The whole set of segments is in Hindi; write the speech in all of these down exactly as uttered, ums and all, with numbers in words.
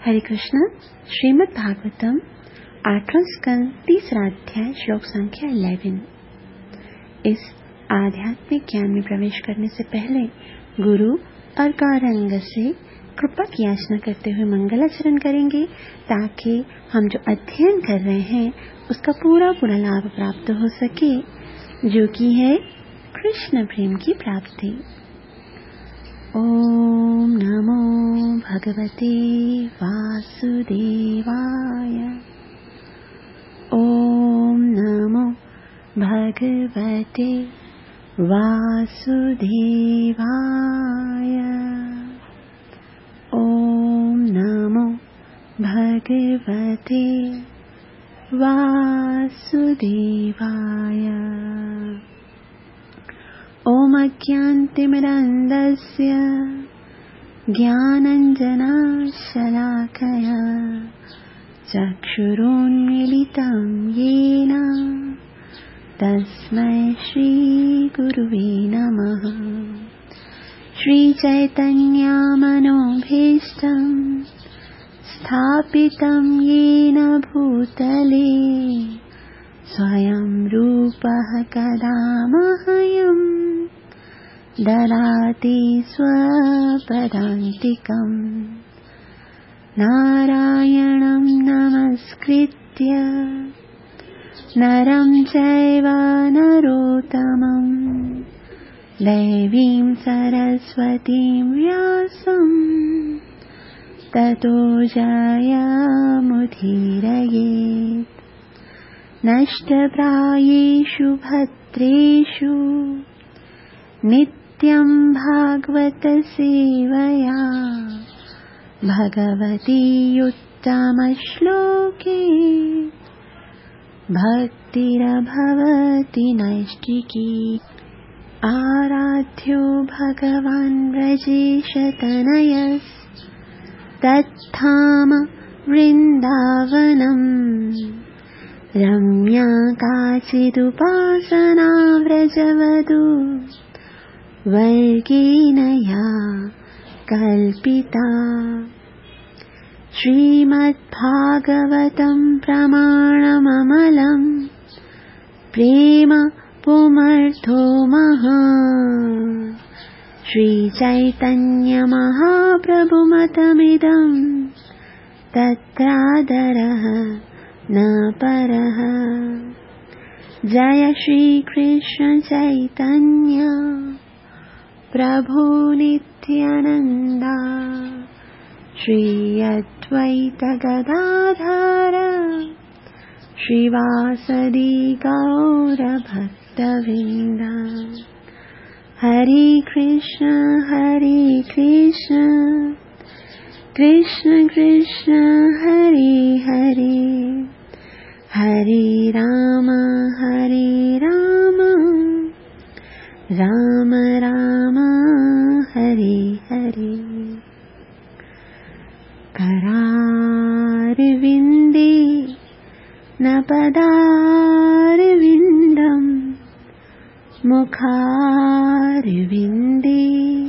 हरे कृष्ण। श्रीमद् भागवतम आठवां स्कंद तीसरा अध्याय श्लोक संख्या ग्यारह। इस आध्यात्मिक ज्ञान में प्रवेश करने से पहले गुरु और गौरांग से कृपा की याचना करते हुए मंगलाचरण करेंगे, ताकि हम जो अध्ययन कर रहे हैं उसका पूरा पूरा लाभ प्राप्त हो सके, जो कि है कृष्ण प्रेम की प्राप्ति। ओम नमो भगवते वासुदेवाय। ओम नमो भगवते वासुदेवाय। ओम नमो भगवते वासुदेवाय। ओम अज्ञानतिमिरान्धस्य ज्ञानाञ्जनशलाकया चक्षुरुन्मीलितं येन तस्मै श्रीगुरुवे नमः। श्रीचैतन्यमनोभीष्टं स्थापितं येन भूतले स्वयं रूपः कदा मह्यं ददाति स्वपदान्तिकम्। नारायणं नमस्कृत्य नरं चैव नरोत्तमं देवीं सरस्वतीं व्यासं ततो जयमुदीरयेत्। नष्टप्रायेषु भद्रेषु नित्यं भागवत सेवया भगवती उत्तमश्लोके भक्तिर्भवति नैष्टिकी। आराध्यो भगवान् ब्रजेशतनयस्तत्धाम वृन्दावनम्। रम्या काचिदुपासना व्रजवधू वर्गेण या कल्पिता। श्रीमद्भागवतं प्रमाणममलं प्रेम पुमर्थो महान्। श्रीचैतन्यमहाप्रभुमतमिदं तत्रादरः न परः। जय श्री कृष्ण चैतन्य प्रभु नित्यानंदा। श्री अद्वैत गदाधर श्रीवासदि गौर भक्तवृंद। हरे कृष्ण हरे कृष्ण कृष्ण कृष्ण हरे हरे, हरे राम हरे राम राम राम हरे हरे। करारविन्दे न पदारविन्दम्, मुखारविन्दे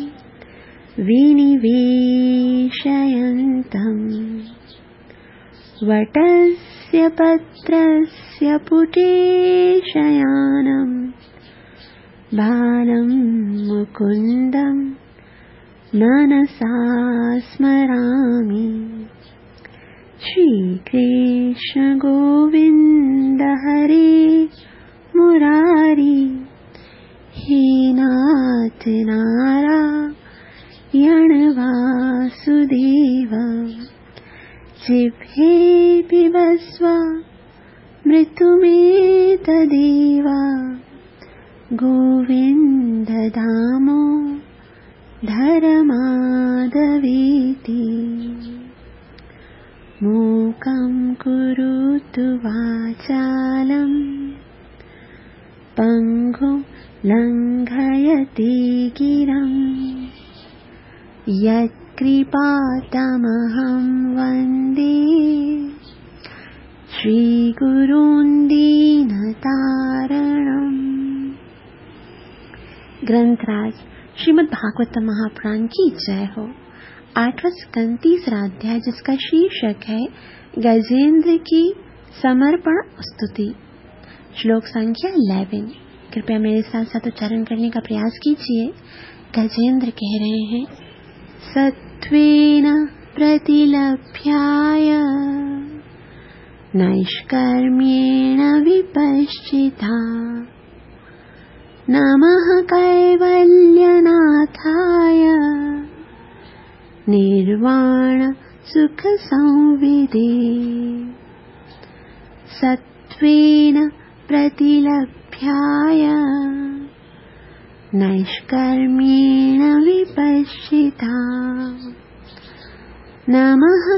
विनिवेशयन्तम्। वटस्य पत्रस्य पुटे शयानम्, बालं मुकुन्दं मनसा स्मरामि। श्रीकृष्ण गोविन्द हरे मुरारी, हे नाथ नारायण वासुदेव। जिह्वे पिबस्व मृत्युमेतदेव, गोविन्द दामोदर माधवेति। मूकं करोतु वाचालं पङ्गुं लङ्घयते गिरं। यत्कृपातमहं वन्दे श्रीगुरून् दीनतारणम्। ग्रंथराज श्रीमद् भागवत महापुराण की जय हो। आठवां स्कंद तीसरा अध्याय, जिसका शीर्षक है गजेंद्र की समर्पण स्तुति। श्लोक संख्या ग्यारह। कृपया मेरे साथ साथ उच्चारण करने का प्रयास कीजिए। गजेंद्र कह रहे हैं, सत्वेन प्रतिलभ्याय नैष्कर्म्येण विपश्चिता नमः कैवल्यनाथाय निर्वाण सुख संविदे। सत्वेन प्रतिलभ्याय नैष्कर्म्येण विपश्चिता नमः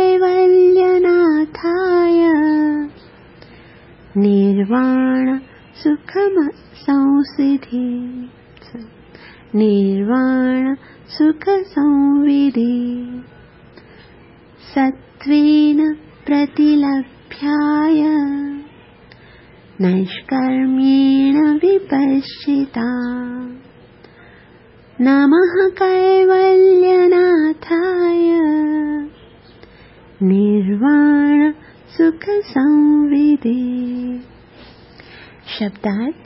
कैवल्यनाथाय निर्वाण सुखम संसिधि निर्वाण सुख संविदे। सत्वेन प्रतिलभ्याय नैष्कर्म्येण विपश्चिता नमः कैवल्यनाथाय निर्वाण सुख संविदे। शब्दार्थ,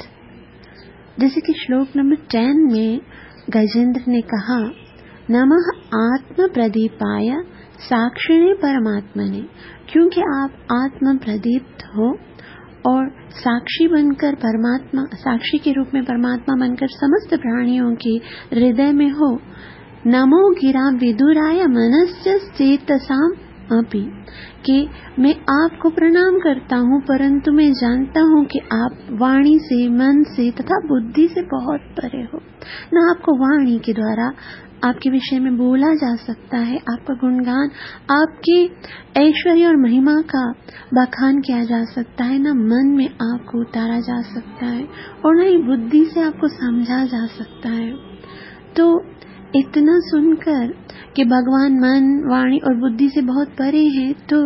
जैसे कि श्लोक नंबर टेन में गजेंद्र ने कहा, नमः आत्म प्रदीपाय साक्षिणे परमात्मने, क्योंकि आप आत्म प्रदीप्त हो और साक्षी बनकर परमात्मा, साक्षी के रूप में परमात्मा बनकर समस्त प्राणियों के हृदय में हो। नमो गिरा विदुराय मनस्य चेतसाम अपि, कि मैं आपको प्रणाम करता हूँ, परंतु मैं जानता हूँ कि आप वाणी से, मन से तथा बुद्धि से बहुत परे हो। न आपको वाणी के द्वारा आपके विषय में बोला जा सकता है, आपका गुणगान, आपके ऐश्वर्य और महिमा का बखान किया जा सकता है, न मन में आपको उतारा जा सकता है और न ही बुद्धि से आपको समझा जा सकता है। तो इतना सुनकर कि भगवान मन, वाणी और बुद्धि से बहुत परे हैं, तो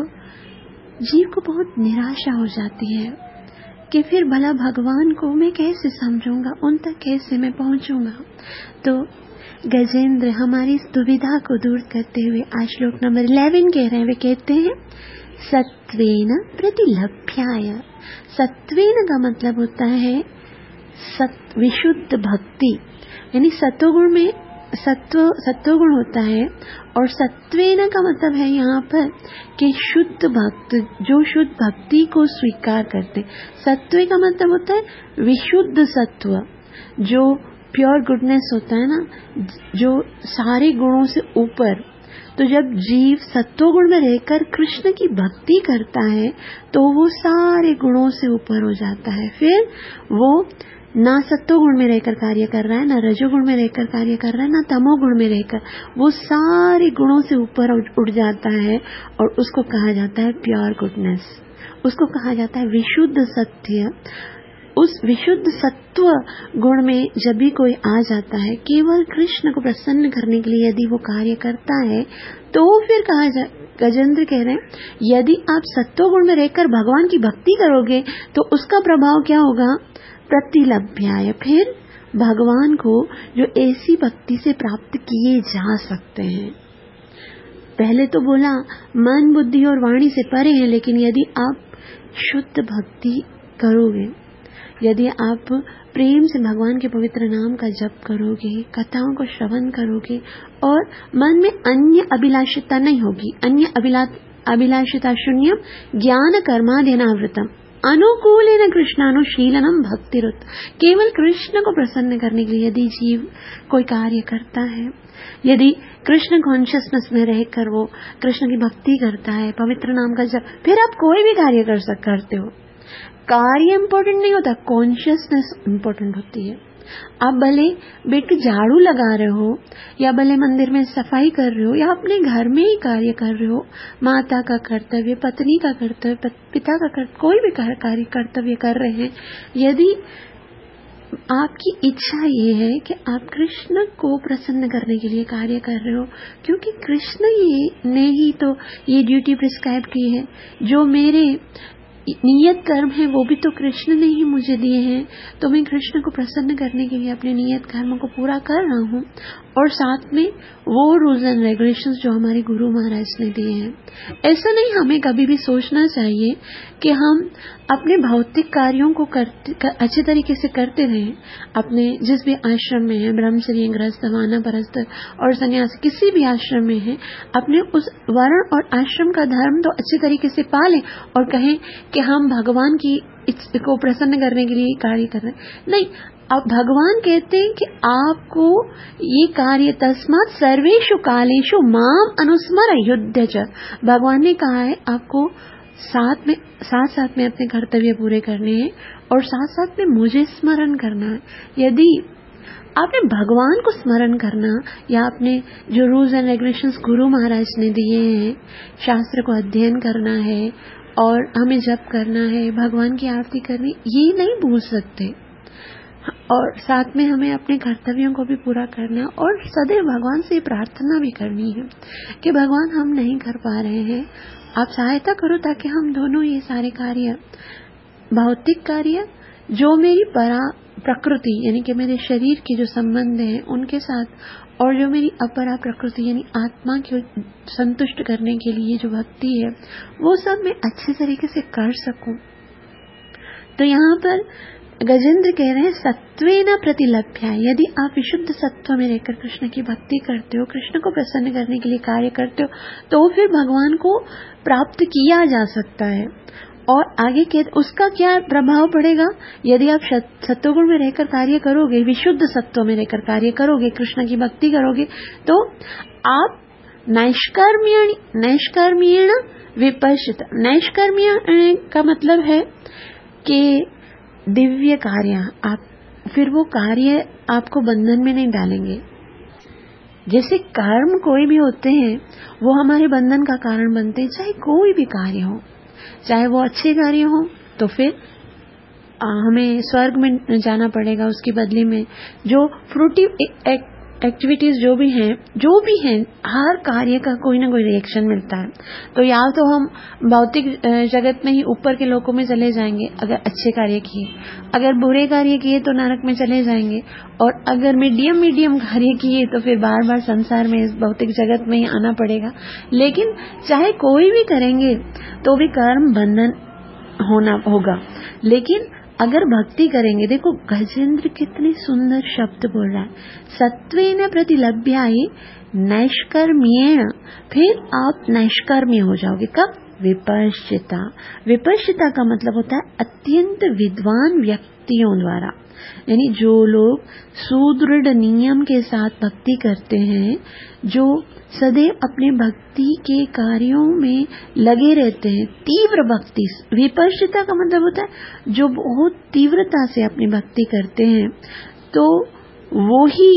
जीव को बहुत निराशा हो जाती है कि फिर भला भगवान को मैं कैसे समझूंगा, उन तक कैसे मैं पहुंचूंगा। तो गजेंद्र हमारी इस दुविधा को दूर करते हुए आज श्लोक नंबर ग्यारह कह रहे हैं। वे कहते हैं, सत्वेन प्रतिलभ्याय। सत्वेन का मतलब होता है सत विशुद्ध भक्ति, यानी सत्वगुण में सत्व सत्वगुण होता है, और सत्वेन का मतलब है यहाँ पर कि शुद्ध भक्त, जो शुद्ध भक्ति को स्वीकार करते। सत्व का मतलब होता है विशुद्ध सत्व, जो प्योर गुडनेस होता है ना, जो सारे गुणों से ऊपर। तो जब जीव सत्वगुण में रहकर कृष्ण की भक्ति करता है तो वो सारे गुणों से ऊपर हो जाता है। फिर वो ना सत्वगुण में रहकर कार्य कर रहा है, ना रजोगुण में रहकर कार्य कर रहा है, ना तमोगुण में रहकर, वो सारे गुणों से ऊपर उठ जाता है और उसको कहा जाता है प्योर गुडनेस, उसको कहा जाता है विशुद्ध सत्य। उस विशुद्ध सत्व गुण में जब भी कोई आ जाता है, केवल कृष्ण को प्रसन्न करने के लिए यदि वो कार्य करता है, तो फिर कहा जा गजेंद्र कह रहे हैं, यदि आप सत्व गुण में रहकर भगवान की भक्ति करोगे तो उसका प्रभाव क्या होगा? प्रतिलभ्याय, फिर भगवान को जो ऐसी भक्ति से प्राप्त किए जा सकते हैं। पहले तो बोला मन, बुद्धि और वाणी से परे हैं, लेकिन यदि आप शुद्ध भक्ति करोगे, यदि आप प्रेम से भगवान के पवित्र नाम का जप करोगे, कथाओं को श्रवण करोगे और मन में अन्य अभिलाषिता नहीं होगी, अन्य अभिला अभिलाषिता शून्यम ज्ञान कर्माध्यनावृतम अनुकूलेन कृष्णानुशीलनम भक्तिरुत। केवल कृष्ण को प्रसन्न करने के लिए यदि जीव कोई कार्य करता है, यदि कृष्ण कॉन्शियसनेस में रहकर वो कृष्ण की भक्ति करता है, पवित्र नाम का जप, फिर आप कोई भी कार्य कर सक करते हो। कार्य इम्पोर्टेंट नहीं होता, कॉन्शियसनेस इम्पोर्टेंट होती है। आप भले बैठ के झाड़ू लगा रहे हो, या भले मंदिर में सफाई कर रहे हो, या अपने घर में ही कार्य कर रहे हो, माता का कर्तव्य, पत्नी का कर्तव्य, पिता का कर्तव्य, कोई भी कार्य कर्तव्य कर रहे हैं, यदि आपकी इच्छा ये है कि आप कृष्ण को प्रसन्न करने के लिए कार्य कर रहे हो, क्योंकि कृष्ण ये ने ही तो ये ड्यूटी प्रिस्क्राइब की है, जो मेरे नियत कर्म है वो भी तो कृष्ण ने ही मुझे दिए हैं, तो मैं कृष्ण को प्रसन्न करने के लिए अपने नियत कर्मों को पूरा कर रहा हूँ, और साथ में वो रूल्स एंड रेगुलेशंस जो हमारे गुरु महाराज ने दिए हैं। ऐसा नहीं हमें कभी भी सोचना चाहिए कि हम अपने भौतिक कार्यों को करते, कर, अच्छे तरीके से करते रहें। अपने जिस भी आश्रम में है, ब्रह्मचर्य, गृहस्थ, वानप्रस्थ और सन्यास, किसी भी आश्रम में है, अपने उस वर्ण और आश्रम का धर्म तो अच्छे तरीके से पालें और कहें कि हम भगवान की को प्रसन्न करने के लिए कार्य कर रहे हैं। नहीं, अब भगवान कहते हैं कि आपको ये कार्य तस्मात् सर्वेषु कालेषु माम अनुस्मर युध्य च। भगवान ने कहा है आपको साथ में साथ साथ में अपने कर्तव्य पूरे करने हैं और साथ साथ में मुझे स्मरण करना है। यदि आपने भगवान को स्मरण करना या अपने जो rules and regulations Guru Maharaj ने दिए हैं, शास्त्र को अध्ययन करना है और हमें जप करना है, भगवान की आरती करनी, ये नहीं भूल सकते। और साथ में हमें अपने कर्तव्यों को भी पूरा करना और सदैव भगवान से प्रार्थना भी करनी है कि भगवान हम नहीं कर पा रहे हैं, आप सहायता करो ताकि हम दोनों ये सारे कार्य, भौतिक कार्य जो मेरी परा प्रकृति यानी कि मेरे शरीर के जो संबंध हैं उनके साथ, और जो मेरी अपरा प्रकृति यानी आत्मा को संतुष्ट करने के लिए जो भक्ति है, वो सब मैं अच्छे तरीके से कर सकूं। तो यहाँ पर गजेंद्र कह रहे हैं सत्वेन प्रतिलभ्य। यदि आप विशुद्ध सत्व में रहकर कृष्ण की भक्ति करते हो, कृष्ण को प्रसन्न करने के लिए कार्य करते हो, तो फिर भगवान को प्राप्त किया जा सकता है। और आगे के उसका क्या प्रभाव पड़ेगा? यदि आप सत्वगुण में रहकर कार्य करोगे, विशुद्ध सत्व में रहकर कार्य करोगे, कृष्ण की भक्ति करोगे, तो आप नैष्कर्म्येण नैष्कर्म्येण विपश्चित। नैष्कर्म्य का मतलब है कि दिव्य कार्य, आप फिर वो कार्य आपको बंधन में नहीं डालेंगे। जैसे कर्म कोई भी होते हैं वो हमारे बंधन का कारण बनते हैं, चाहे कोई भी कार्य हो, चाहे वो अच्छे कार्य हो तो फिर आ, हमें स्वर्ग में जाना पड़ेगा, उसकी बदले में जो फ्रूटिव एक्टिविटीज जो भी हैं जो भी हैं हर कार्य का कोई ना कोई रिएक्शन मिलता है। तो या तो हम भौतिक जगत में ही ऊपर के लोकों में चले जाएंगे अगर अच्छे कार्य किए, अगर बुरे कार्य किए तो नरक में चले जाएंगे, और अगर मीडियम मीडियम कार्य किए तो फिर बार बार संसार में इस भौतिक जगत में ही आना पड़ेगा। लेकिन चाहे कोई भी करेंगे तो भी कर्म बंधन होना होगा। लेकिन अगर भक्ति करेंगे, देखो गजेंद्र कितने सुंदर शब्द बोल रहा है, सत्वेन प्रतिलभ्याय नैष्कर्म्येण, फिर आप नैष्कर्म्य हो जाओगे। कब? विपश्चिता। विपश्चिता का मतलब होता है अत्यंत विद्वान व्यक्तियों द्वारा, यानी जो लोग सुदृढ़ नियम के साथ भक्ति करते हैं, जो सदैव अपने भक्ति के कार्यों में लगे रहते हैं, तीव्र भक्ति। विपश्चिता का मतलब होता है जो बहुत तीव्रता से अपनी भक्ति करते हैं, तो वो ही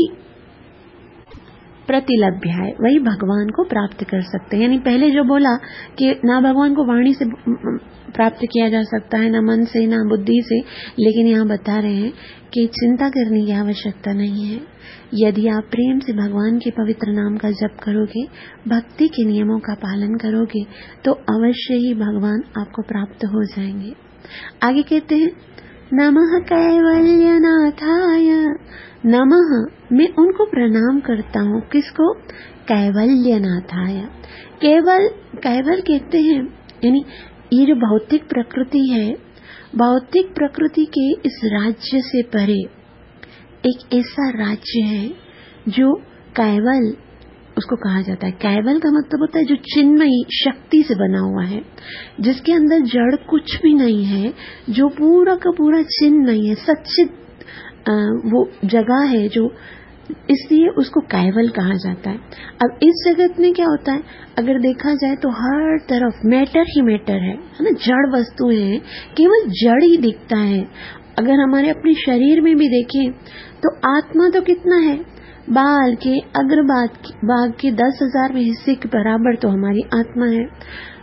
प्रतिलभ्य है, वही भगवान को प्राप्त कर सकते हैं। यानी पहले जो बोला कि ना भगवान को वाणी से प्राप्त किया जा सकता है, ना मन से, ना बुद्धि से, लेकिन यहाँ बता रहे हैं कि चिंता करने की आवश्यकता नहीं है। यदि आप प्रेम से भगवान के पवित्र नाम का जप करोगे, भक्ति के नियमों का पालन करोगे, तो अवश्य ही भगवान आपको प्राप्त हो जाएंगे। आगे कहते हैं नमः कैवल्यनाथाय। नमः, मैं उनको प्रणाम करता हूँ। किसको? कैवल्यनाथाय। केवल कैवल कहते हैं यानी ये जो भौतिक प्रकृति है, भौतिक प्रकृति के इस राज्य से परे एक ऐसा राज्य है जो कैवल उसको कहा जाता है। कैवल का मतलब होता है जो चिन्मयी शक्ति से बना हुआ है, जिसके अंदर जड़ कुछ भी नहीं है, जो पूरा का पूरा चिन्मयी है, सच्चित वो जगह है, जो इसलिए उसको कैवल कहा जाता है। अब इस जगत में क्या होता है, अगर देखा जाए तो हर तरफ मैटर ही मैटर है, है ना, जड़ वस्तुएं हैं, केवल जड़ ही दिखता है। अगर हमारे अपने शरीर में भी देखें तो आत्मा तो कितना है, बाल के अग्रभाग बाग के दस हजार में हिस्से के बराबर तो हमारी आत्मा है।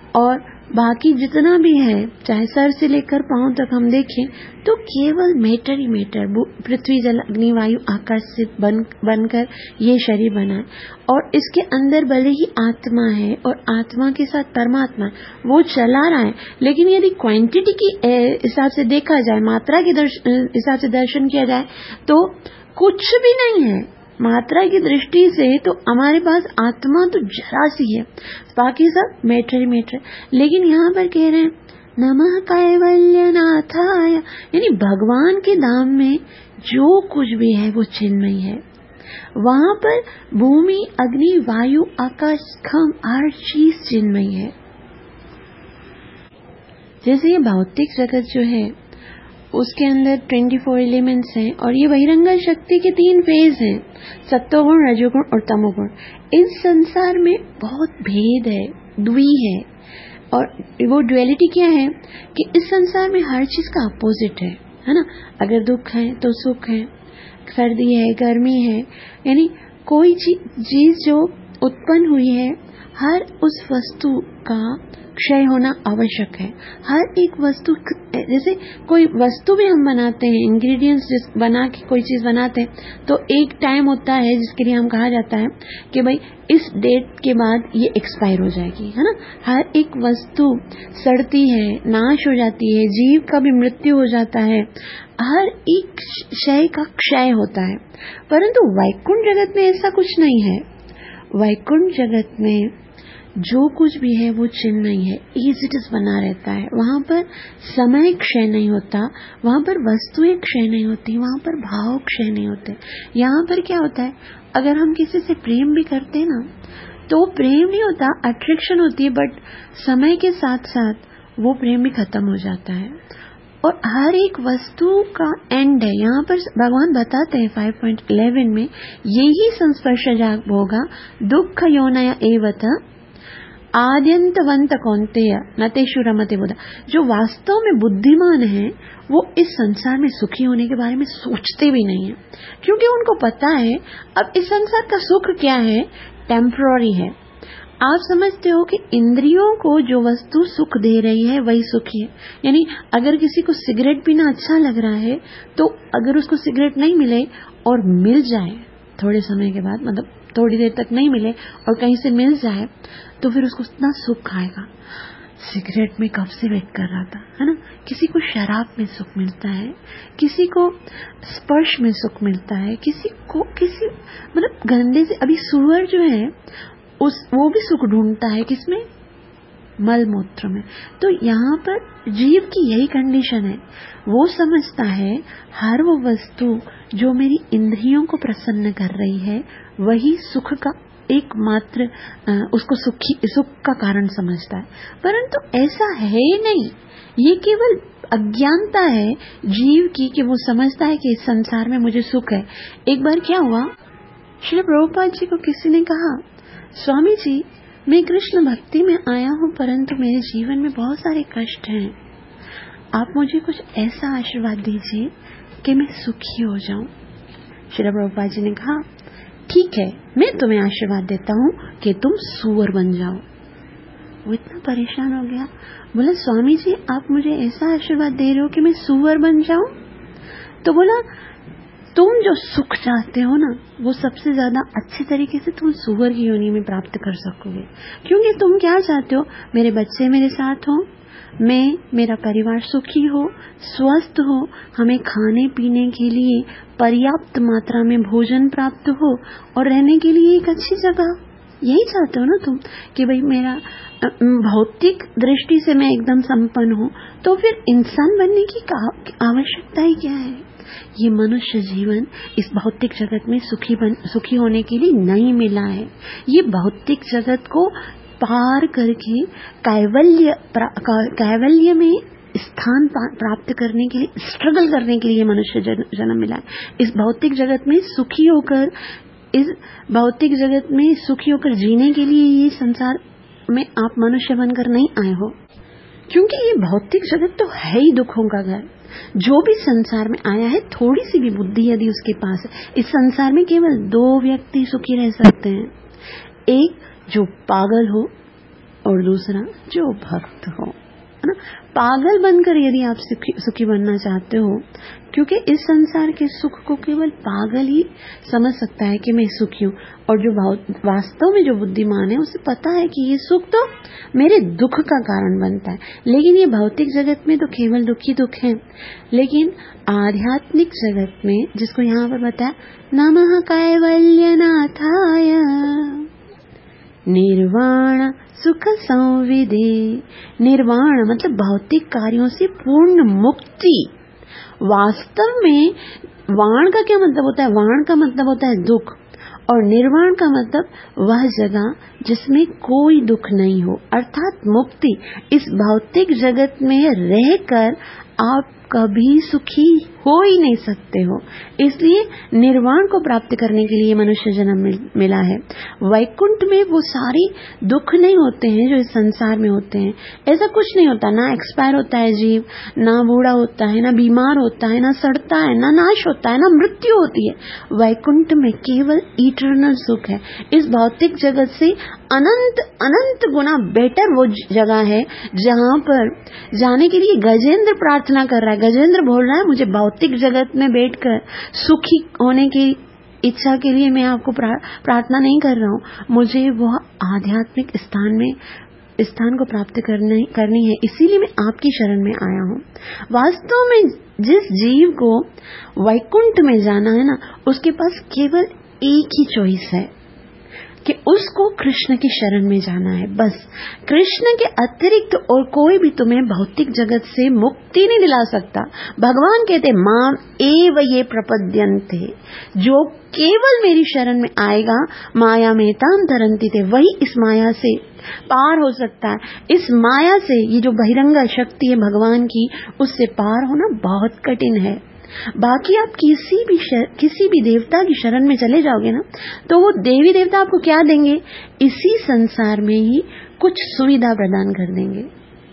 और बाकी जितना भी है, चाहे सर से लेकर पांव तक हम देखें तो केवल मैटर ही मैटर, पृथ्वी जल अग्नि वायु आकाश से बन बनकर ये शरीर बना है। और इसके अंदर भले ही आत्मा है और आत्मा के साथ परमात्मा है, वो चला रहा है। लेकिन यदि क्वांटिटी की हिसाब से देखा जाए, मात्रा के हिसाब से दर्शन किया जाए तो कुछ भी नहीं है। मात्रा की दृष्टि से तो हमारे पास आत्मा तो जरा सी है, बाकी सब मैटर ही मैटर। लेकिन यहाँ पर कह रहे हैं नमः कैवल्यनाथाय, यानी भगवान के धाम में जो कुछ भी है वो चिन्मयी है। वहां पर भूमि अग्नि वायु आकाश खम हर चीज चिन्मयी है। जैसे ये भौतिक जगत जो है उसके अंदर चौबीस एलिमेंट्स हैं और ये बहिरंगा शक्ति के तीन फेज हैं, सत्वगुण रजोगुण और तमोगुण। इस संसार में बहुत भेद है, द्वि है। और वो ड्युअलिटी क्या है कि इस संसार में हर चीज का अपोजिट है, है ना। अगर दुख है तो सुख है, सर्दी है गर्मी है, यानी कोई चीज जो उत्पन्न हुई है हर उस वस्तु का क्षय होना आवश्यक है। हर एक वस्तु, जैसे कोई वस्तु भी हम बनाते हैं, इंग्रेडिएंट्स जिस बना के कोई चीज बनाते हैं तो एक टाइम होता है जिसके लिए हम कहा जाता है कि भाई इस डेट के बाद ये एक्सपायर हो जाएगी, है ना। हर एक वस्तु सड़ती है, नाश हो जाती है, जीव का भी मृत्यु हो जाता है, हर एक शय का क्षय होता है। परंतु वैकुंठ जगत में ऐसा कुछ नहीं है। वैकुंठ जगत में जो कुछ भी है वो चिन्मयी है, एज इट इज बना रहता है। वहां पर समय क्षय नहीं होता, वहां पर वस्तुएं क्षय नहीं होती, वहां पर भाव क्षय नहीं होते। यहाँ पर क्या होता है, अगर हम किसी से प्रेम भी करते हैं ना तो प्रेम नहीं होता, अट्रैक्शन होती है, बट समय के साथ साथ वो प्रेम भी खत्म हो जाता है। और हर एक वस्तु का एंड है। यहाँ पर भगवान बताते हैं फाइव पॉइंट इलेवन में, यही संस्पर्शजाग होगा दुख योनया एवत आद्यंतवंत कौन्तेय नतेषु रमते बुधा। जो वास्तव में बुद्धिमान है वो इस संसार में सुखी होने के बारे में सोचते भी नहीं है, क्योंकि उनको पता है अब इस संसार का सुख क्या है, टेम्पररी है। आप समझते हो कि इंद्रियों को जो वस्तु सुख दे रही है वही सुखी है। यानी अगर किसी को सिगरेट पीना अच्छा लग रहा है तो अगर उसको सिगरेट नहीं मिले और मिल जाए थोड़े समय के बाद, मतलब थोड़ी देर तक नहीं मिले और कहीं से मिल जाए तो फिर उसको इतना सुख आएगा। सिगरेट में कब से वेट कर रहा था, है ना। किसी को शराब में सुख मिलता है, किसी को स्पर्श में सुख मिलता है, किसी को किसी मतलब गंदे से, अभी सुअर जो है उस वो भी सुख ढूंढता है किसमें, मल मूत्र में। तो यहाँ पर जीव की यही कंडीशन है, वो समझता है हर वो वस्तु जो मेरी इंद्रियों को प्रसन्न कर रही है वही सुख का एकमात्र उसको सुखी सुख का कारण समझता है। परंतु ऐसा है ही नहीं, ये केवल अज्ञानता है जीव की कि वो समझता है कि इस संसार में मुझे सुख है। एक बार क्या हुआ, श्री प्रभुपाद जी को किसी ने कहा, स्वामी जी मैं कृष्ण भक्ति में आया हूँ परंतु मेरे जीवन में बहुत सारे कष्ट हैं, आप मुझे कुछ ऐसा आशीर्वाद दीजिए कि मैं सुखी हो जाऊं। श्री प्रभुपाद जी ने कहा ठीक है, मैं तुम्हें आशीर्वाद देता हूँ कि तुम सुअर बन जाओ। वो इतना परेशान हो गया, बोला स्वामी जी आप मुझे ऐसा आशीर्वाद दे रहे हो कि मैं सुअर बन जाऊं। तो बोला तुम जो सुख चाहते हो ना वो सबसे ज्यादा अच्छे तरीके से तुम सुअर की योनि में प्राप्त कर सकोगे, क्योंकि तुम क्या चाहते हो, मेरे बच्चे मेरे साथ हो, मैं मेरा परिवार सुखी हो, स्वस्थ हो, हमें खाने पीने के लिए पर्याप्त मात्रा में भोजन प्राप्त हो और रहने के लिए एक अच्छी जगह, यही चाहते हो ना तुम कि भाई मेरा भौतिक दृष्टि से मैं एकदम संपन्न हूँ। तो फिर इंसान बनने की आवश्यकता ही क्या है। ये मनुष्य जीवन इस भौतिक जगत में सुखी बन सुखी होने के लिए नहीं मिला है। ये भौतिक जगत को पार करके कैवल्य कैवल्य में स्थान प्राप्त करने के लिए, स्ट्रगल करने के लिए मनुष्य जन्म मिला है। इस भौतिक जगत में सुखी होकर इस भौतिक जगत में सुखी होकर जीने के लिए ये संसार में आप मनुष्य बनकर नहीं आए हो, क्योंकि ये भौतिक जगत तो है ही दुखों का घर। जो भी संसार में आया है, थोड़ी सी भी बुद्धि यदि उसके पास है, इस संसार में केवल दो व्यक्ति सुखी रह सकते हैं, एक जो पागल हो और दूसरा जो भक्त हो, है ना। पागल बनकर यदि आप सुखी, सुखी बनना चाहते हो, क्योंकि इस संसार के सुख को केवल पागल ही समझ सकता है कि मैं सुखी हूँ, और जो वास्तव में जो बुद्धिमान है उसे पता है कि ये सुख तो मेरे दुख का कारण बनता है। लेकिन ये भौतिक जगत में तो केवल दुख ही दुख है, लेकिन आध्यात्मिक जगत में, जिसको यहाँ पर बताया, नमः कैवल्यनाथाय निर्वाण सुख संविदे। निर्वाण मतलब भौतिक कार्यों से पूर्ण मुक्ति। वास्तव में वाण का क्या मतलब होता है? वाण का मतलब होता है दुख, और निर्वाण का मतलब वह जगह जिसमें कोई दुख नहीं हो, अर्थात मुक्ति। इस भौतिक जगत में रहकर आप कभी सुखी हो ही नहीं सकते हो, इसलिए निर्वाण को प्राप्त करने के लिए मनुष्य जन्म मिला है। वैकुंठ में वो सारी दुख नहीं होते हैं जो इस संसार में होते हैं। ऐसा कुछ नहीं होता, ना एक्सपायर होता है जीव, ना बूढ़ा होता है, ना बीमार होता है, ना सड़ता है, ना नाश होता है, ना मृत्यु होती है। वैकुंठ में केवल इटर्नल सुख है। इस भौतिक जगत से अनंत अनंत गुना बेटर वो जगह है जहाँ पर जाने के लिए गजेंद्र प्रार्थना कर रहा है। गजेंद्र बोल रहा है, मुझे भौतिक जगत में बैठकर सुखी होने की इच्छा के लिए मैं आपको प्रार्थना नहीं कर रहा हूँ, मुझे वह आध्यात्मिक स्थान में स्थान को प्राप्त करनी करनी है, इसीलिए मैं आपकी शरण में आया हूँ। वास्तव में जिस जीव को वैकुंठ में जाना है ना, उसके पास केवल एक ही चॉइस है कि उसको कृष्ण की शरण में जाना है, बस। कृष्ण के अतिरिक्त और कोई भी तुम्हें भौतिक जगत से मुक्ति नहीं दिला सकता। भगवान कहते माम एव ये प्रपद्यन्ते, जो केवल मेरी शरण में आएगा माया में ताम तरंती थे, वही इस माया से पार हो सकता है। इस माया से, ये जो बहिरंगा शक्ति है भगवान की, उससे पार होना बहुत कठिन है। बाकी आप किसी भी शर, किसी भी देवता की शरण में चले जाओगे ना, तो वो देवी देवता आपको क्या देंगे? इसी संसार में ही कुछ सुविधा प्रदान कर देंगे,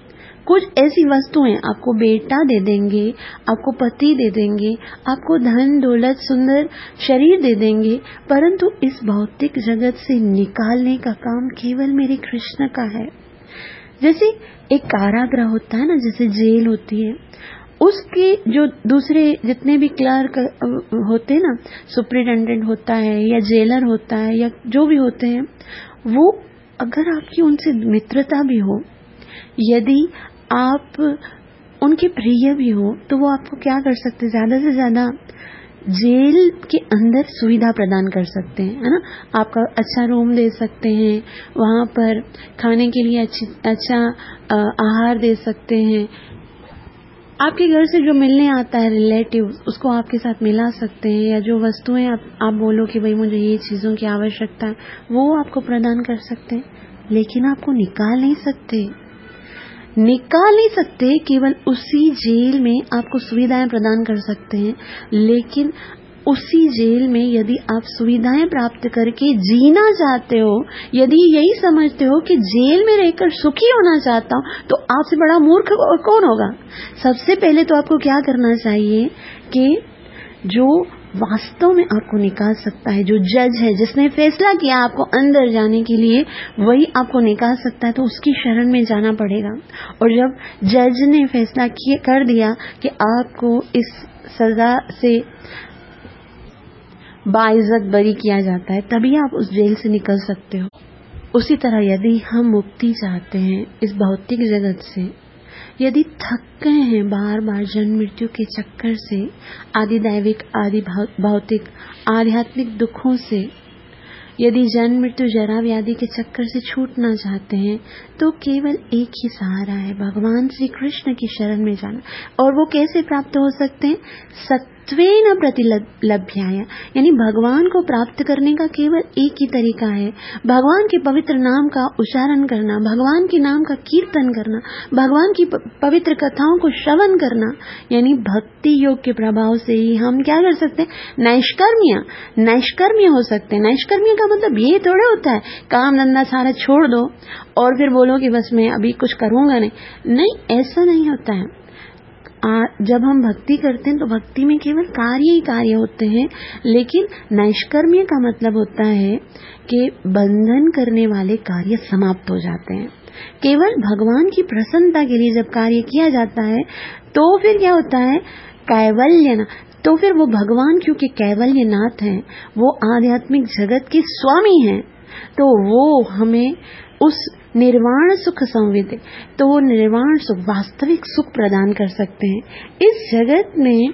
कुछ ऐसी वस्तुएं, आपको बेटा दे देंगे, आपको पति दे देंगे, आपको धन दौलत सुंदर शरीर दे देंगे, परंतु इस भौतिक जगत से निकालने का काम केवल मेरे कृष्ण का है। जैसे एक कारागृह होता है ना, जैसे जेल होती है, उसके जो दूसरे जितने भी क्लर्क होते हैं ना, सुप्रिटेंडेंट होता है या जेलर होता है या जो भी होते हैं, वो अगर आपकी उनसे मित्रता भी हो, यदि आप उनके प्रिय भी हो, तो वो आपको क्या कर सकते हैं? ज्यादा से ज्यादा जेल के अंदर सुविधा प्रदान कर सकते हैं, है ना। आपका अच्छा रूम दे सकते हैं, वहां पर खाने के लिए अच्छी अच्छा आहार दे सकते हैं, आपके घर से जो मिलने आता है रिलेटिव, उसको आपके साथ मिला सकते हैं, या जो वस्तुएं आप, आप बोलो कि भाई मुझे ये चीजों की आवश्यकता है, वो आपको प्रदान कर सकते हैं। लेकिन आपको निकाल नहीं सकते, निकाल नहीं सकते। केवल उसी जेल में आपको सुविधाएं प्रदान कर सकते हैं, लेकिन उसी जेल में यदि आप सुविधाएं प्राप्त करके जीना चाहते हो, यदि यही समझते हो कि जेल में रहकर सुखी होना चाहता हूं, तो आपसे बड़ा मूर्ख और कौन होगा। सबसे पहले तो आपको क्या करना चाहिए कि जो वास्तव में आपको निकाल सकता है, जो जज है, जिसने फैसला किया आपको अंदर जाने के लिए, वही आपको निकाल सकता है, तो उसकी शरण में जाना पड़ेगा। और जब जज ने फैसला किया कर दिया कि आपको इस सजा से बाइज्जत बरी किया जाता है, तभी आप उस जेल से निकल सकते हो। उसी तरह यदि हम मुक्ति चाहते हैं इस भौतिक जगत से, यदि थक गए हैं बार बार जन्म मृत्यु के चक्कर से, आदि दैविक आदि भौतिक आध्यात्मिक दुखों से, यदि जन्म मृत्यु जरा व्याधि के चक्कर से छूटना चाहते हैं, तो केवल एक ही सहारा है, भगवान श्री कृष्ण की शरण में जाना। और वो कैसे प्राप्त हो सकते हैं? सत्वेन प्रतिलभ्याय, यानी भगवान को प्राप्त करने का केवल एक ही तरीका है, भगवान के पवित्र नाम का उच्चारण करना, भगवान के नाम का कीर्तन करना, भगवान की पवित्र कथाओं को श्रवण करना। यानी भक्ति योग के प्रभाव से ही हम क्या कर सकते हैं? नैष्कर्म्य नैष्कर्म्य हो सकते हैं। नैष्कर्म्य का मतलब ये थोड़ा होता है काम धंधा सारा छोड़ दो और फिर बोलो कि बस मैं अभी कुछ करूंगा नहीं। नहीं, ऐसा नहीं होता है। आ, जब हम भक्ति करते हैं तो भक्ति में केवल कार्य ही कार्य होते हैं, लेकिन नैष्कर्म्य का मतलब होता है कि बंधन करने वाले कार्य समाप्त हो जाते हैं। केवल भगवान की प्रसन्नता के लिए जब कार्य किया जाता है तो फिर क्या होता है, कैवल्य। तो फिर वो भगवान क्योंकि कैवल्यनाथ हैं, वो आध्यात्मिक जगत के स्वामी हैं, तो वो हमें उस निर्वाण सुख संविद, तो वो निर्वाण सुख, वास्तविक सुख प्रदान कर सकते हैं। इस जगत में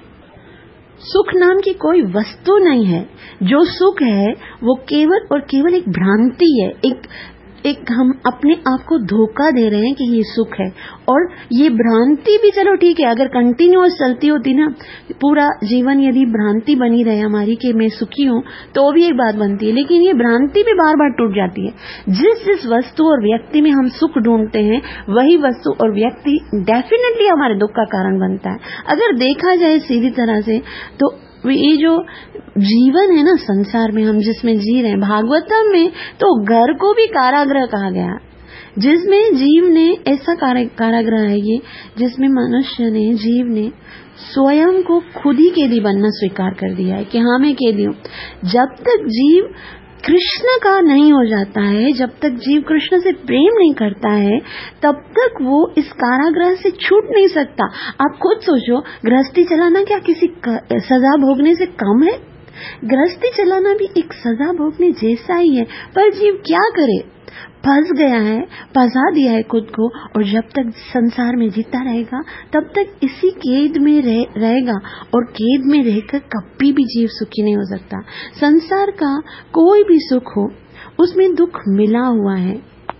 सुख नाम की कोई वस्तु नहीं है। जो सुख है वो केवल और केवल एक भ्रांति है, एक एक हम अपने आप को धोखा दे रहे हैं कि ये सुख है। और ये भ्रांति भी चलो ठीक है, अगर कंटिन्यूअस चलती होती ना, पूरा जीवन यदि भ्रांति बनी रहे हमारी कि मैं सुखी हूं, तो भी एक बात बनती है, लेकिन ये भ्रांति भी बार बार टूट जाती है। जिस जिस वस्तु और व्यक्ति में हम सुख ढूंढते हैं, वही वस्तु और व्यक्ति डेफिनेटली हमारे दुख का कारण बनता है। अगर देखा जाए सीधी तरह से, तो ये जो जीवन है ना संसार में हम जिसमें जी रहे हैं, भागवतम में तो घर को भी कारागृह कहा गया, जिसमें जीव ने ऐसा कारागृह है ये, जिसमें मनुष्य ने, जीव ने स्वयं को खुद ही कैदी बनना स्वीकार कर दिया है कि हाँ मैं कैदी हूँ। जब तक जीव कृष्ण का नहीं हो जाता है, जब तक जीव कृष्ण से प्रेम नहीं करता है, तब तक वो इस कारागृह से छूट नहीं सकता। आप खुद सोचो, गृहस्थी चलाना क्या किसी सजा भोगने से कम है? गृहस्थी चलाना भी एक सजा भोगने जैसा ही है, पर जीव क्या करे, फंस गया है, फंसा दिया है खुद को, और जब तक संसार में जीता रहेगा तब तक इसी कैद में रह, रहेगा और कैद में रहकर कभी भी जीव सुखी नहीं हो सकता। संसार का कोई भी सुख हो उसमें दुख मिला हुआ है,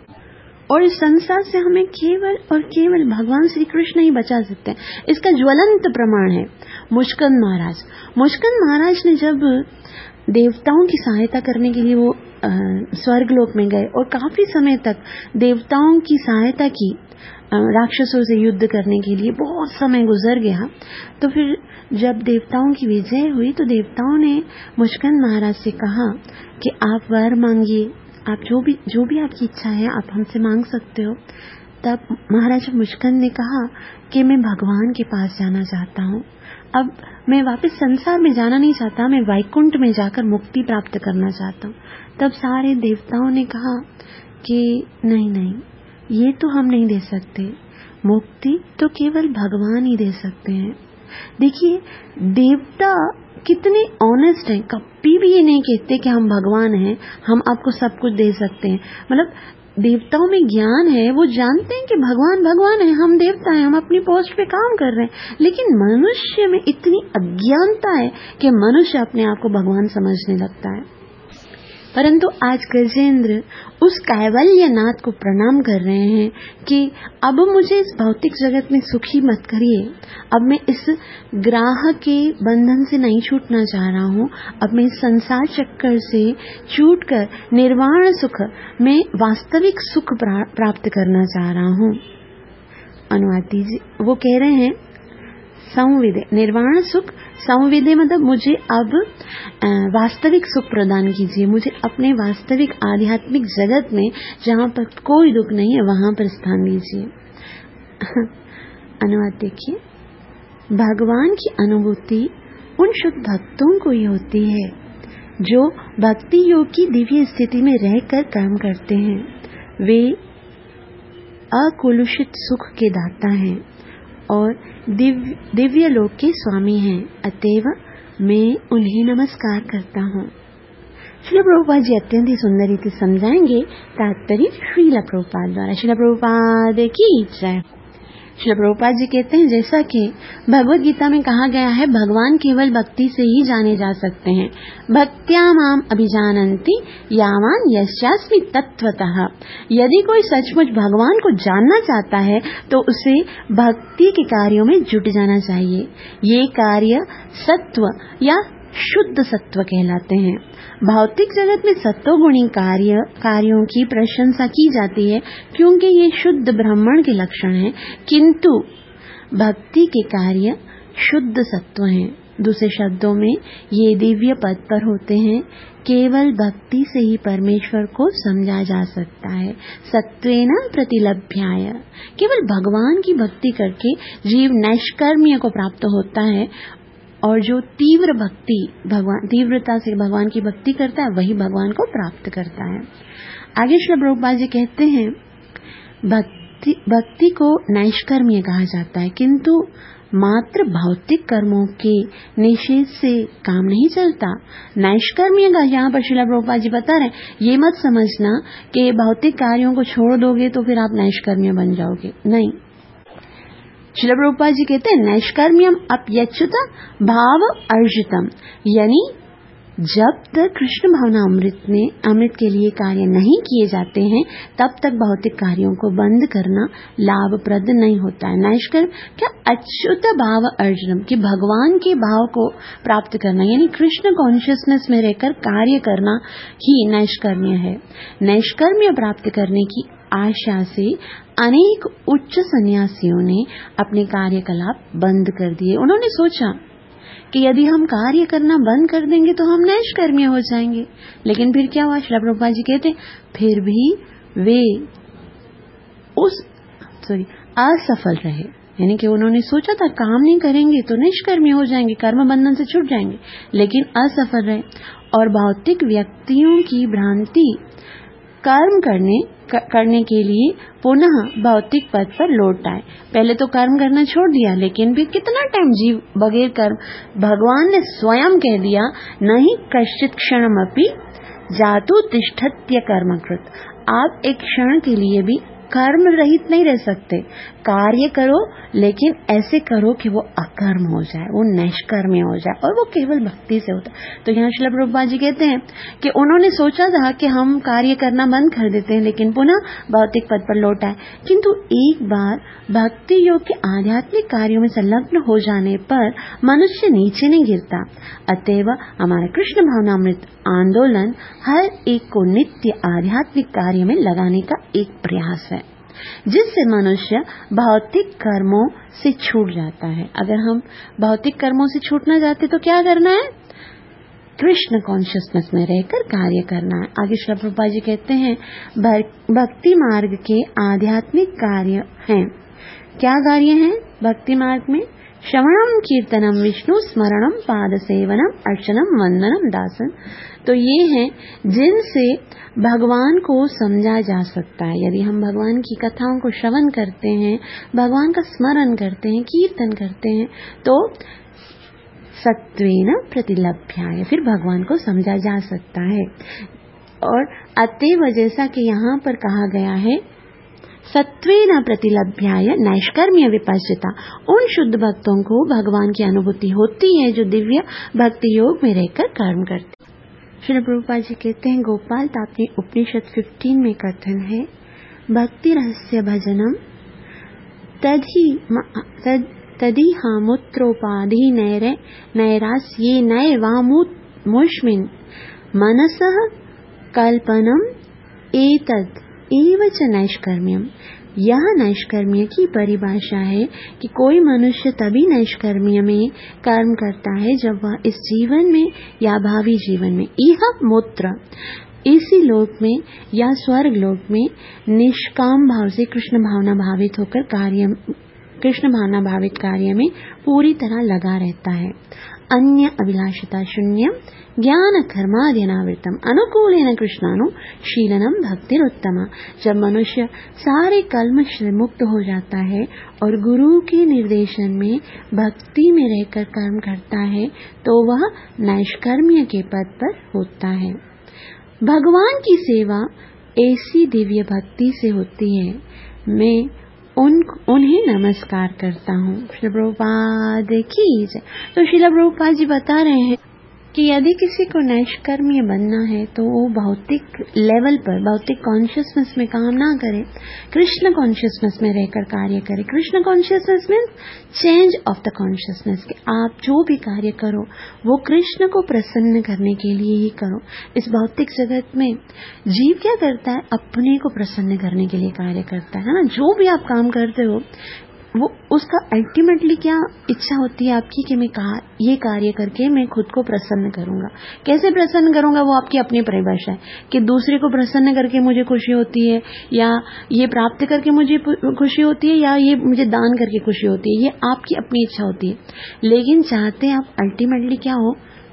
और इस संसार से हमें केवल और केवल भगवान श्री कृष्ण ही बचा सकते हैं। इसका ज्वलंत प्रमाण है मुष्कंद महाराज। मुष्कंद महाराज ने जब देवताओं की सहायता करने के लिए वो स्वर्ग लोक में गए और काफी समय तक देवताओं की सहायता की, राक्षसों से युद्ध करने के लिए बहुत समय गुजर गया, तो फिर जब देवताओं की विजय हुई तो देवताओं ने मुष्कंद महाराज से कहा कि आप वर मांगिए, आप जो भी जो भी आपकी इच्छा है आप हमसे मांग सकते हो। तब महाराज मुष्कंद ने कहा कि मैं भगवान के पास जाना चाहता हूँ, अब मैं वापस संसार में जाना नहीं चाहता, मैं वैकुंठ में जाकर मुक्ति प्राप्त करना चाहता हूँ। तब सारे देवताओं ने कहा कि नहीं नहीं, ये तो हम नहीं दे सकते, मुक्ति तो केवल भगवान ही दे सकते हैं। देखिए देवता कितने ऑनेस्ट हैं, कभी भी ये नहीं कहते कि हम भगवान हैं, हम आपको सब कुछ दे सकते हैं। मतलब देवताओं में ज्ञान है, वो जानते हैं कि भगवान भगवान है, हम देवता हैं, हम अपनी पोस्ट पे काम कर रहे हैं। लेकिन मनुष्य में इतनी अज्ञानता है कि मनुष्य अपने आप को भगवान समझने लगता है। परंतु आज गजेंद्र उस कैवल्यनाथ को प्रणाम कर रहे हैं कि अब मुझे इस भौतिक जगत में सुखी मत करिए, अब मैं इस ग्राह के बंधन से नहीं छूटना चाह रहा हूँ, अब मैं इस संसार चक्कर से छूटकर निर्वाण सुख में वास्तविक सुख प्राप्त करना चाह रहा हूँ। अनुवाद दीजिए। वो कह रहे हैं संविदे, निर्वाण सुख संविदे मतलब मुझे अब वास्तविक सुख प्रदान कीजिए, मुझे अपने वास्तविक आध्यात्मिक जगत में जहाँ पर कोई दुख नहीं है वहां पर स्थान दीजिए। अनुवाद देखिए। भगवान की अनुभूति उन शुद्ध भक्तों को ही होती है जो भक्ति योग की दिव्य स्थिति में रहकर कर्म करते हैं। वे अकुलुषित सुख के दाता हैं और दिव्य दिव्य लोक के स्वामी हैं, अतएव मैं उन्हें नमस्कार करता हूँ। श्रील प्रभुपाद जी अत्यंत ही सुंदर रीति समझाएंगे तात्पर्य श्रील प्रभुपाद द्वारा। श्रील प्रभुपाद की जय। श्रील प्रभुपाद जी कहते हैं, जैसा कि भगवत गीता में कहा गया है, भगवान केवल भक्ति से ही जाने जा सकते हैं। भक्त्या माम अभिजानन्ति यावान यस्यास्मि तत्वतः। यदि कोई सचमुच भगवान को जानना चाहता है तो उसे भक्ति के कार्यों में जुट जाना चाहिए। ये कार्य सत्व या शुद्ध सत्व कहलाते हैं। भौतिक जगत में सत्वगुणी कार्य कार्यों की प्रशंसा की जाती है क्योंकि ये शुद्ध ब्राह्मण के लक्षण हैं, किंतु भक्ति के कार्य शुद्ध सत्व हैं। दूसरे शब्दों में ये दिव्य पद पर होते हैं। केवल भक्ति से ही परमेश्वर को समझा जा सकता है। सत्वेन प्रतिलभ्याय, केवल भगवान की भक्ति करके जीव नैष्कर्म्य को प्राप्त होता है, और जो तीव्र भक्ति भगवान तीव्रता से भगवान की भक्ति करता है वही भगवान को प्राप्त करता है। आगे श्री प्रभुपाद जी कहते हैं, भक्ति भक्ति को नैष्कर्म्य कहा जाता है, किंतु मात्र भौतिक कर्मों के निषेध से काम नहीं चलता। नैष्कर्म्य का यहाँ पर श्रील प्रभुपाद जी बता रहे हैं, ये मत समझना कि भौतिक कार्यों को छोड़ दोगे तो फिर आप नैष्कर्म्य बन जाओगे, नहीं। श्रील प्रभुपाद जी कहते हैं नैष्कर्म्यम अप्यच्युत भाव अर्जितम, यानी जब तक कृष्ण भावना अमृत में अमृत के लिए कार्य नहीं किए जाते हैं तब तक भौतिक कार्यों को बंद करना लाभप्रद नहीं होता है। नैष्कर्म क्या अच्युत भाव अर्जनम, कि भगवान के भाव को प्राप्त करना, यानी कृष्ण कॉन्शियसनेस में रहकर कार्य करना ही नैष्कर्म्य है। नैष्कर्म्य प्राप्त करने की आशा से अनेक उच्च सन्यासियों ने अपने कार्यकलाप बंद कर दिए। उन्होंने सोचा कि यदि हम कार्य करना बंद कर देंगे तो हम नैष्कर्म्य हो जाएंगे, लेकिन फिर क्या हुआ? श्रील प्रभुपाद जी कहते हैं फिर भी वे उस सॉरी असफल रहे, यानी कि उन्होंने सोचा था काम नहीं करेंगे तो निष्कर्म्य हो जाएंगे, कर्म बंधन से छूट जाएंगे, लेकिन असफल रहे और भौतिक व्यक्तियों की भ्रांति कर्म करने करने के लिए पुनः भौतिक पद पर लौट आए। पहले तो कर्म करना छोड़ दिया, लेकिन भी कितना टाइम जीव बगैर कर्म, भगवान ने स्वयं कह दिया नहीं कश्चित क्षणमपि जातु तिष्ठत्य कर्मकृत, आप एक क्षण के लिए भी कर्म रहित नहीं रह सकते। कार्य करो लेकिन ऐसे करो कि वो अकर्म हो जाए, वो निष्कर्म्य हो जाए, और वो केवल भक्ति से होता है। तो यहाँ श्रील प्रभुपाद जी कहते हैं कि उन्होंने सोचा था कि हम कार्य करना बंद कर देते हैं, लेकिन पुनः भौतिक पद पर लौट आए। किंतु एक बार भक्ति योग के आध्यात्मिक कार्यों में संलग्न हो जाने पर मनुष्य नीचे नहीं गिरता। अतएव हमारा कृष्ण भावनामृत आंदोलन हर एक को नित्य आध्यात्मिक कार्य में लगाने का एक प्रयास है, जिससे मनुष्य भौतिक कर्मों से छूट जाता है। अगर हम भौतिक कर्मों से छूटना चाहते तो क्या करना है? कृष्ण कॉन्शियसनेस में रहकर कार्य करना है। आगे श्रील प्रभुपाद जी कहते हैं भक्ति मार्ग के आध्यात्मिक कार्य हैं। क्या कार्य हैं भक्ति मार्ग में? श्रवणम कीर्तनम विष्णु स्मरणम पाद सेवनम अर्चनम वंदनम दासन। तो ये हैं जिनसे भगवान को समझा जा सकता है। यदि हम भगवान की कथाओं को श्रवण करते हैं, भगवान का स्मरण करते हैं, कीर्तन करते हैं, तो सत्वेन प्रतिलभ्याय, फिर भगवान को समझा जा सकता है। और अतएव जैसा कि यहाँ पर कहा गया है सत्वेन प्रतिलभ्याय नैष्कर्म्य विपश्चिता, उन शुद्ध भक्तों को भगवान की अनुभूति होती है जो दिव्य भक्ति योग में रहकर कर्म करते। श्री प्रभुपाद जी कहते हैं गोपाल तापनी उपनिषद पंद्रह में कथन है भक्ति रहस्य भजनम तदि तद, तदि हामुत्रोपाधि नैरे नैरास्ये नय वामुष्मिन् मनसः कल्पनम एतद एवच नैष्कर्म्यम। यह नैष्कर्म्य की परिभाषा है कि कोई मनुष्य तभी नैष्कर्म्य में कर्म करता है जब वह इस जीवन में या भावी जीवन में यह मूत्र इसी लोक में या स्वर्ग लोक में निष्काम भाव से कृष्ण भावना भावित होकर कार्य कृष्ण भावना भावित कार्य में पूरी तरह लगा रहता है। अन्य अभिलाषिता शून्य ज्ञान कर्माद्यनावृतम अनुकूलेन कृष्णानु शीलनम भक्तिरुत्तमा। जब मनुष्य सारे कल्मश से मुक्त हो जाता है और गुरु के निर्देशन में भक्ति में रहकर कर्म करता है तो वह नैष्कर्म्य के पद पर होता है। भगवान की सेवा ऐसी दिव्य भक्ति से होती है। मैं उन उन्हें नमस्कार करता हूँ। श्रील प्रभुपाद की जय। तो श्रील प्रभुपाद जी बता रहे हैं कि यदि किसी को नैष्कर्म्य बनना है तो वो भौतिक लेवल पर भौतिक कॉन्शियसनेस में काम ना करे, कृष्ण कॉन्शियसनेस में रहकर कार्य करे। Krishna consciousness means change of the consciousness, कि आप जो भी कार्य करो वो कृष्ण को प्रसन्न करने के लिए ही करो। इस भौतिक जगत में जीव क्या करता है? अपने को प्रसन्न करने के लिए कार्य करता है ना। जो भी आप काम करते हो वो उसका अल्टीमेटली क्या इच्छा होती है आपकी कि मैं कहा ये कार्य करके मैं खुद को प्रसन्न करूंगा। कैसे प्रसन्न करूंगा वो आपकी अपनी परिभाषा है, कि दूसरे को प्रसन्न करके मुझे खुशी होती है, या ये प्राप्त करके मुझे खुशी होती है, या ये मुझे दान करके खुशी होती है। ये आपकी अपनी इच्छा होती है, लेकिन चाहते आप अल्टीमेटली क्या हो?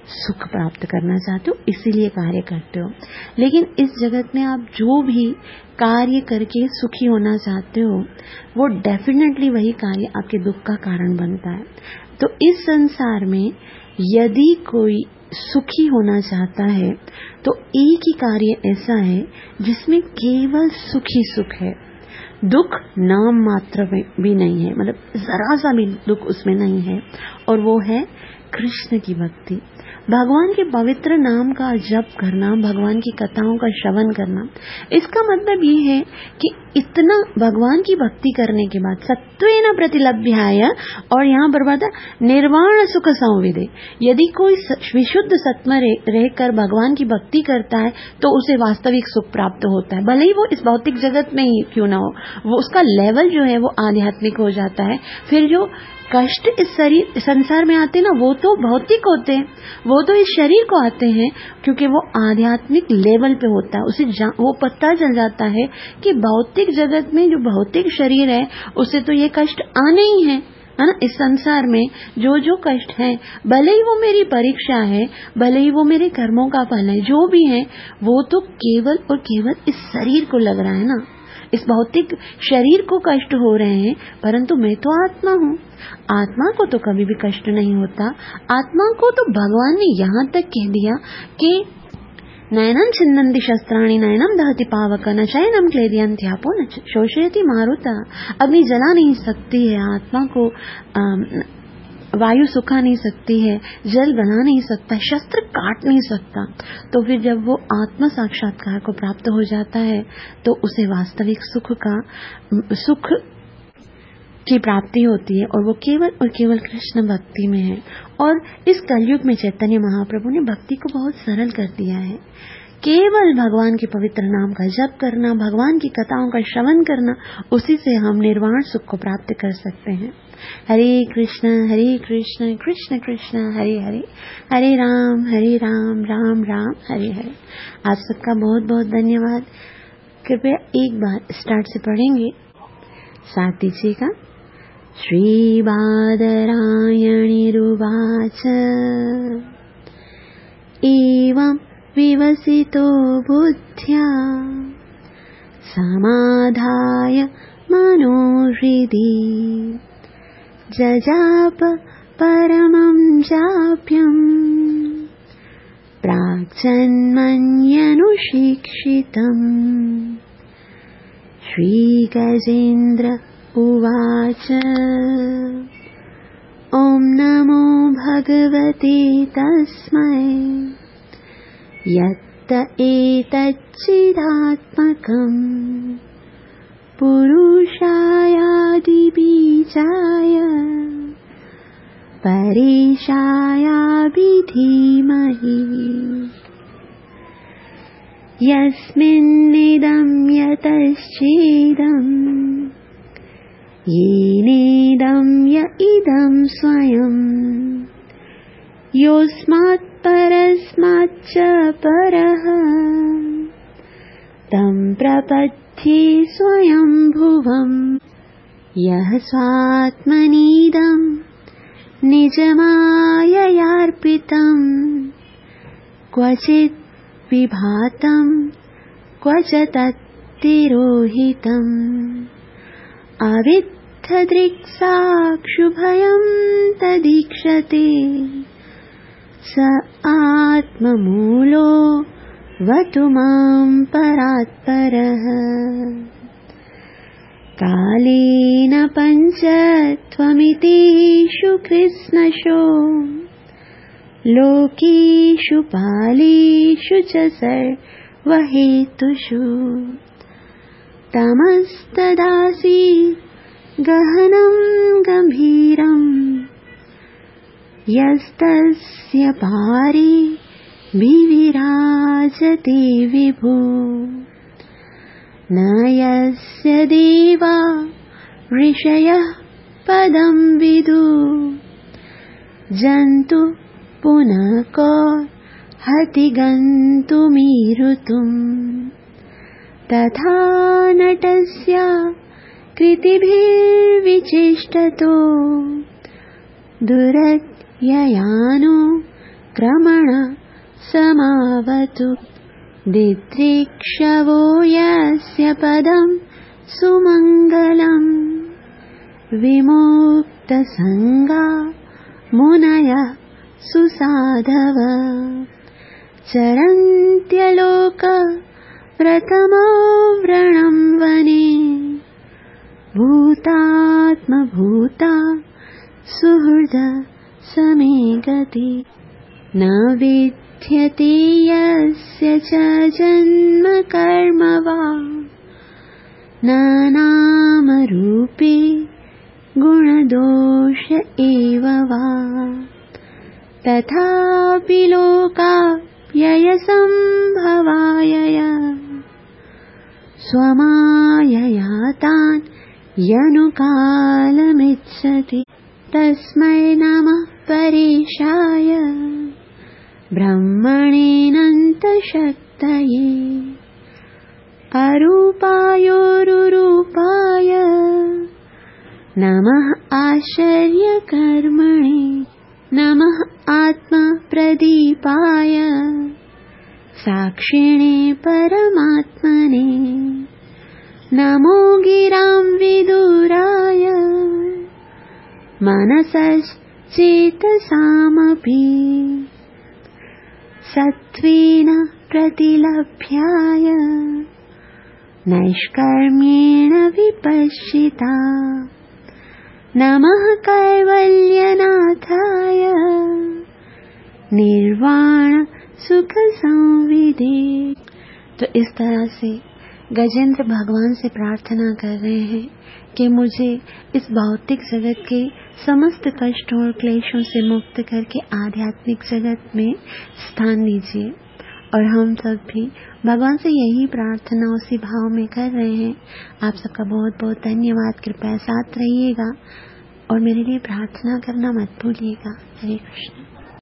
सुख प्राप्त करना चाहते हो, इसीलिए कार्य करते हो। लेकिन इस जगत में आप जो भी कार्य करके सुखी होना चाहते हो, वो डेफिनेटली वही कार्य आपके दुख का कारण बनता है। तो इस संसार में यदि कोई सुखी होना चाहता है तो एक ही कार्य ऐसा है जिसमें केवल सुख ही सुख है, दुख नाम मात्र में भी नहीं है, मतलब जरा सा भी दुख उसमें नहीं है, और वो है कृष्ण की भक्ति। भगवान के पवित्र नाम का जप करना, भगवान की कथाओं का श्रवण करना। इसका मतलब ये है कि इतना भगवान की भक्ति करने के बाद सत्वेन प्रतिलभ्याय, और यहाँ पर बता निर्वाण सुख संविदे, यदि कोई विशुद्ध सत्व रहकर भगवान की भक्ति करता है तो उसे वास्तविक सुख प्राप्त होता है, भले ही वो इस भौतिक जगत में ही क्यों ना हो, वो उसका लेवल जो है वो आध्यात्मिक हो जाता है। फिर जो कष्ट इस शरीर संसार में आते ना, वो तो भौतिक होते हैं, वो तो इस शरीर को आते हैं, क्योंकि वो आध्यात्मिक लेवल पे होता है। उसे वो पता चल जाता है कि भौतिक जगत में जो भौतिक शरीर है उसे तो ये कष्ट आने ही है, है ना। इस संसार में जो जो कष्ट है, भले ही वो मेरी परीक्षा है, भले ही वो मेरे कर्मों का फल है, जो भी है वो तो केवल और केवल इस शरीर को लग रहा है ना, इस भौतिक शरीर को कष्ट हो रहे हैं, परंतु मैं तो आत्मा हूँ। आत्मा को तो कभी भी कष्ट नहीं होता। आत्मा को तो भगवान ने यहाँ तक कह दिया कि नयनम छिन्नन्ति शस्त्राणि नयनम दहति पावक न चैनम क्लेदयन्त्यापो न शोषयति मारुता। अग्नि जला नहीं सकती है आत्मा को, वायु सुखा नहीं सकती है, जल बना नहीं सकता, शस्त्र काट नहीं सकता। तो फिर जब वो आत्म साक्षात्कार को प्राप्त हो जाता है तो उसे वास्तविक सुख का सुख की प्राप्ति होती है, और वो केवल और केवल कृष्ण भक्ति में है। और इस कलयुग में चैतन्य महाप्रभु ने भक्ति को बहुत सरल कर दिया है। केवल भगवान के पवित्र नाम का जप करना, भगवान की कथाओं का श्रवण करना, उसी से हम निर्वाण सुख को प्राप्त कर सकते हैं। हरे कृष्ण हरे कृष्ण कृष्ण कृष्ण हरे हरे, हरे राम हरे राम राम राम हरे हरे। आप सबका बहुत बहुत धन्यवाद। कृपया एक बार स्टार्ट से पढ़ेंगे, साथ दीजिएगा। श्री बादरायणिरुवाच एवं विवसितो बुद्ध्या समाधाय मनोहृदि जजाप परमं जाप्यम् प्राक्जन्मन्यनुशिक्षितम्। श्रीगजेन्द्र उवाच ॐ नमो भगवते तस्मै यत्त एतच्चिदात्मकम् पुरुषायादिबीजाय परेशायापि धीमहि यस्मिन्निदं यतश्चेदम् येनेदं य इदं स्वयं योऽस्मात् परस्माच्च परः तं प्रपद्ये स्वयंभुवम्। यः स्वात्मनीदं निजमाययार्पितम् क्वचित् विभातं क्वच तत्तिरोहितम् अविद्धदृक्साक्षुभयं तदीक्षते स आत्ममूलो वतु मां परात्परः। कालेन पञ्चत्वमितेषु कृष्णशो लोकेषु पालेषु च सर्वहेतुषु तमस्तदासीत् गहनं गम्भीरम् यस्तस्य पारे विविराजते विभु न यस्य देवा ऋषयः पदं विदु जन्तु पुनः कोऽर्हति गन्तुमीरुतुम्। तथा नटस्य कृतिभिर्विचेष्टतो दुरत्ययानो आक्रमण समावतु दिदृक्षवो यस्य पदं सुमङ्गलम् विमुक्तसङ्गा मुनयः सुसाधव चरन्त्यलोक प्रथमो व्रणं वने भूतात्मभूता सुहृद समे गति न विद्यते यस्य च जन्म कर्म वा न नामरूपे गुणदोष एव वा तथापि लोकाप्ययसम्भवाय स्वमायया तान् यनुकालमिच्छति तस्मै नमः परेशाय ब्रह्मणेऽनन्तशक्तये अरूपायोरुरूपाय नमः आश्चर्यकर्मणे नमः आत्मप्रदीपाय साक्षिणे परमात्मने नमो गिरां विदुराय मनसश्चेतसामपि सत्त्वेन प्रतिलभ्याय नैष्कर्म्येण विपश्चिता नमः कैवल्यनाथाय निर्वाण सुख संविदे। तो इस तरह से गजेंद्र भगवान से प्रार्थना कर रहे हैं कि मुझे इस भौतिक जगत के समस्त कष्टों और क्लेशों से मुक्त करके आध्यात्मिक जगत में स्थान दीजिए। और हम सब भी भगवान से यही प्रार्थना उसी भाव में कर रहे हैं। आप सबका बहुत बहुत धन्यवाद। कृपया साथ रहिएगा और मेरे लिए प्रार्थना करना मत भूलिएगा। हरे कृष्ण।